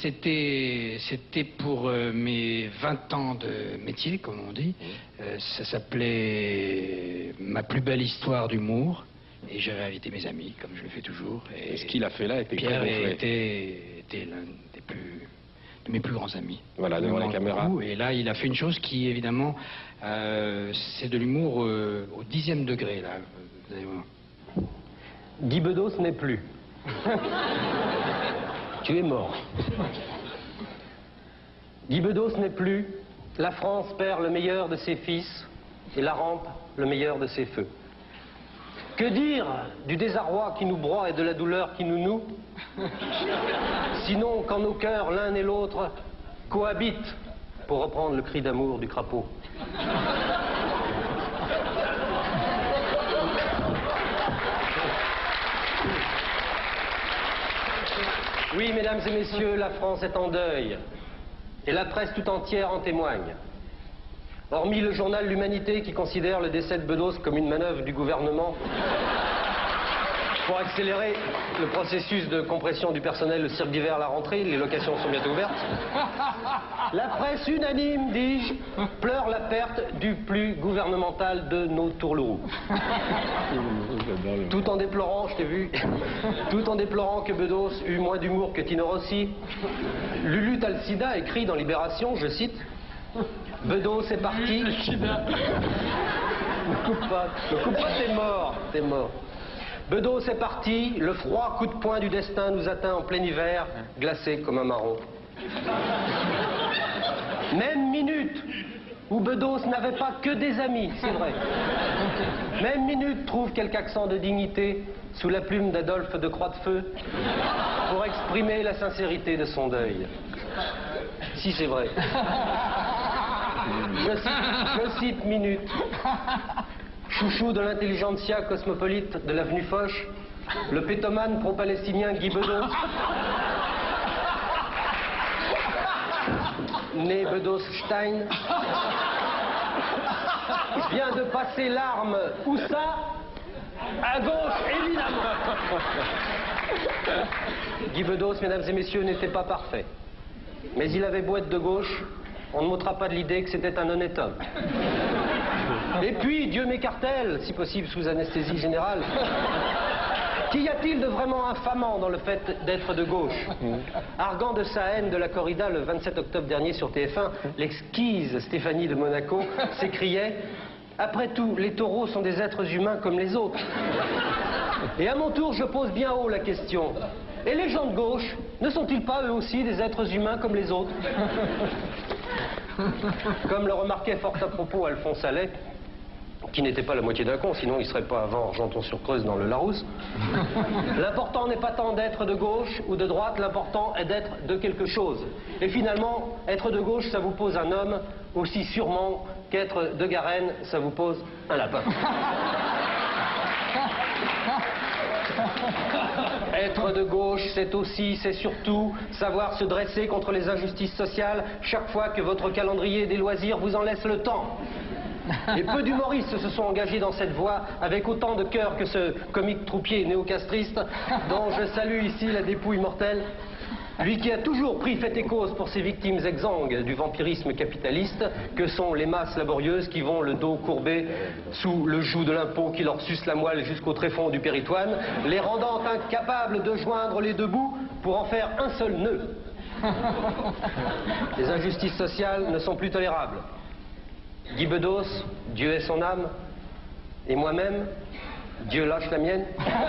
c'était pour mes 20 ans de métier, comme on dit. Ça s'appelait Ma plus belle histoire d'humour. Et j'avais invité mes amis, comme je le fais toujours. Et ce qu'il a fait là était Pierre très bon. était l'un de mes plus grands amis. Voilà, devant la caméra. Et là, il a fait une chose qui, évidemment, c'est de l'humour au 10e degré, là. Vous allez voir. Guy Bedos n'est plus. Tu es mort. Guy Bedos n'est plus. La France perd le meilleur de ses fils et la rampe le meilleur de ses feux. Que dire du désarroi qui nous broie et de la douleur qui nous noue? Sinon qu'en nos cœurs, l'un et l'autre cohabitent, pour reprendre le cri d'amour du crapaud. Oui, mesdames et messieurs, la France est en deuil. Et la presse tout entière en témoigne. Hormis le journal L'Humanité qui considère le décès de Bedos comme une manœuvre du gouvernement pour accélérer le processus de compression du personnel, le cirque d'hiver à la rentrée, les locations sont bientôt ouvertes. La presse unanime, dis-je, pleure la perte du plus gouvernemental de nos tourlourous. Tout en déplorant, je t'ai vu, tout en déplorant que Bedos eut moins d'humour que Tino Rossi, Lulu Talsida écrit dans Libération, je cite, Bedos est parti. Ne coupe pas, t'es mort. Bedos est parti, le froid coup de poing du destin nous atteint en plein hiver, glacé comme un marron. Même minute où Bedos n'avait pas que des amis, c'est vrai. Même minute trouve quelque accent de dignité sous la plume d'Adolphe de Croix-de-Feu pour exprimer la sincérité de son deuil. Si, c'est vrai. Je cite minute. Chouchou de l'intelligentsia cosmopolite de l'avenue Foch, le pétomane pro-palestinien Guy Bedos, né Bedos-Stein, vient de passer l'arme. Où ça? À gauche, évidemment. Guy Bedos, mesdames et messieurs, n'était pas parfait. Mais il avait beau être de gauche, on ne m'ôtera pas de l'idée que c'était un honnête homme. Et puis, Dieu m'écartèle, si possible sous anesthésie générale. Qu'y a-t-il de vraiment infamant dans le fait d'être de gauche? Arguant de sa haine de la corrida le 27 octobre dernier sur TF1, l'exquise Stéphanie de Monaco s'écriait « Après tout, les taureaux sont des êtres humains comme les autres. » Et à mon tour, je pose bien haut la question. Et les gens de gauche, ne sont-ils pas eux aussi des êtres humains comme les autres? Comme le remarquait fort à propos Alphonse Allais, qui n'était pas la moitié d'un con, sinon il ne serait pas avant Argenton-sur-Creuse dans le Larousse. L'important n'est pas tant d'être de gauche ou de droite, l'important est d'être de quelque chose. Et finalement, être de gauche, ça vous pose un homme, aussi sûrement qu'être de Garenne, ça vous pose un lapin. Être de gauche, c'est aussi, c'est surtout savoir se dresser contre les injustices sociales chaque fois que votre calendrier des loisirs vous en laisse le temps. Et peu d'humoristes se sont engagés dans cette voie avec autant de cœur que ce comique troupier néocastriste dont je salue ici la dépouille mortelle. Lui qui a toujours pris fait et cause pour ses victimes exsangues du vampirisme capitaliste que sont les masses laborieuses qui vont le dos courbé sous le joug de l'impôt qui leur suce la moelle jusqu'au tréfonds du péritoine, les rendant incapables de joindre les deux bouts pour en faire un seul nœud. Les injustices sociales ne sont plus tolérables. Guy Bedos, Dieu ait son âme, et moi-même, Dieu lâche la mienne.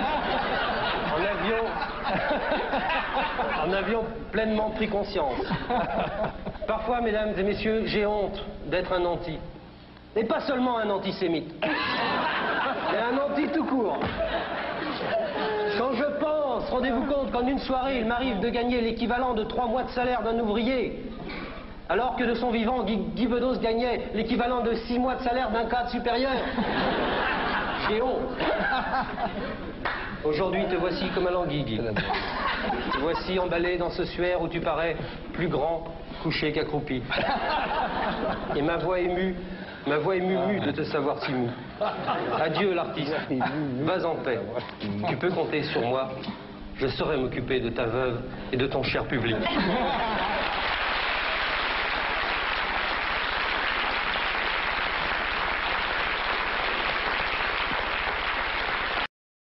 En avions pleinement pris conscience. Parfois, mesdames et messieurs, j'ai honte d'être un anti. Et pas seulement un antisémite. Mais un anti tout court. Quand je pense, rendez-vous compte qu'en une soirée, il m'arrive de gagner l'équivalent de 3 mois de salaire d'un ouvrier, alors que de son vivant, Guy Bedos gagnait l'équivalent de 6 mois de salaire d'un cadre supérieur. J'ai honte. Aujourd'hui, te voici comme un languille, Guy. Te voici emballé dans ce suaire où tu parais plus grand, couché qu'accroupi. Et ma voix émue de te savoir si mou. Adieu, l'artiste. Vas en paix. Tu peux compter sur moi je saurai m'occuper de ta veuve et de ton cher public.